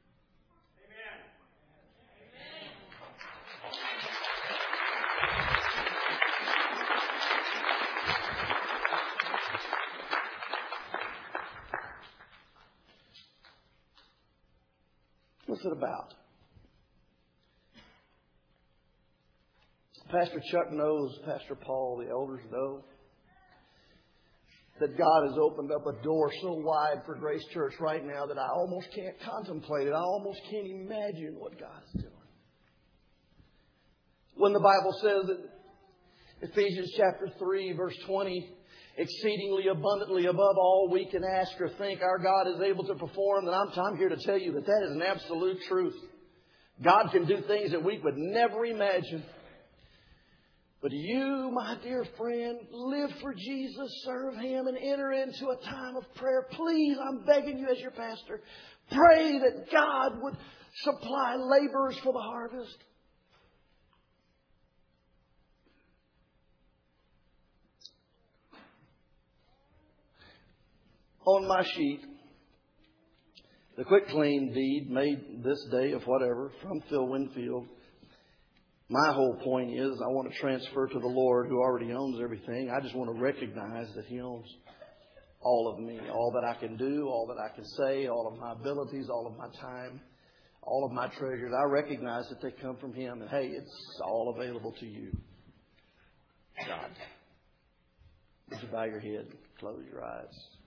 What's it about? Pastor Chuck knows, Pastor Paul, the elders know, that God has opened up a door so wide for Grace Church right now that I almost can't contemplate it. I almost can't imagine what God is doing. When the Bible says that Ephesians chapter three, verse twenty, exceedingly abundantly above all we can ask or think, our God is able to perform, then I'm, I'm here to tell you that that is an absolute truth. God can do things that we would never imagine. But you, my dear friend, live for Jesus, serve Him, and enter into a time of prayer. Please, I'm begging you as your pastor, pray that God would supply laborers for the harvest. On my sheet, the quick claim deed made this day of whatever from Phil Winfield. My whole point is I want to transfer to the Lord who already owns everything. I just want to recognize that He owns all of me, all that I can do, all that I can say, all of my abilities, all of my time, all of my treasures. I recognize that they come from Him. And hey, it's all available to you. God. Would you bow your head, close your eyes?